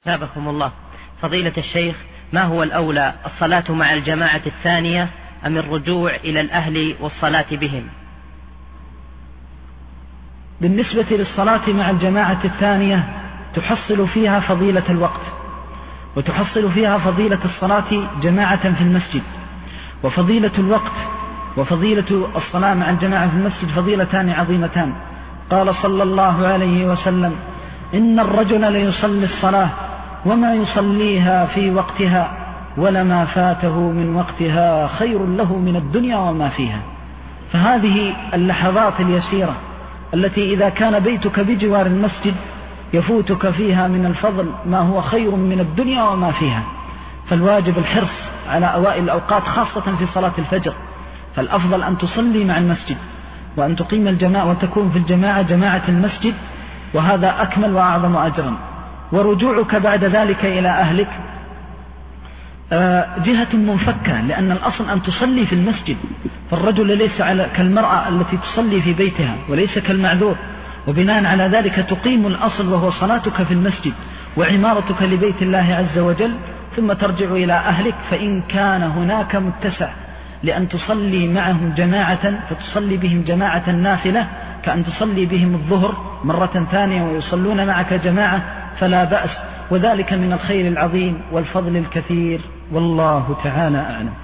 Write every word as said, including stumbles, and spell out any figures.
ثابكم الله. فضيلة الشيخ، ما هو الأولى، الصلاة مع الجماعة الثانية أم الرجوع إلى الأهل والصلاة بهم؟ بالنسبة للصلاة مع الجماعة الثانية تحصل فيها فضيلة الوقت، وتحصل فيها فضيلة الصلاة جماعة في المسجد، وفضيلة الوقت وفضيلة الصلاة مع الجماعة في المسجد فضيلتان عظيمتان. قال صلى الله عليه وسلم: إن الرجل ليصلي الصلاة وما يصليها في وقتها ولما فاته من وقتها خير له من الدنيا وما فيها. فهذه اللحظات اليسيرة التي إذا كان بيتك بجوار المسجد يفوتك فيها من الفضل ما هو خير من الدنيا وما فيها. فالواجب الحرص على أوائل الأوقات خاصة في صلاة الفجر، فالأفضل أن تصلي مع المسجد وأن تقيم الجماعة وتكون في الجماعة جماعة المسجد، وهذا أكمل وأعظم أجرا. ورجوعك بعد ذلك إلى أهلك جهة منفكة، لأن الأصل أن تصلي في المسجد، فالرجل ليس على كالمرأة التي تصلي في بيتها وليس كالمعذور، وبناء على ذلك تقيم الأصل وهو صلاتك في المسجد وعمارتك لبيت الله عز وجل، ثم ترجع إلى أهلك. فإن كان هناك متسع لأن تصلي معهم جماعة فتصلي بهم جماعة نافلة، كأن تصلي بهم الظهر مرة ثانية ويصلون معك جماعة، فلا بأس، وذلك من الخير العظيم والفضل الكثير، والله تعالى أعلم.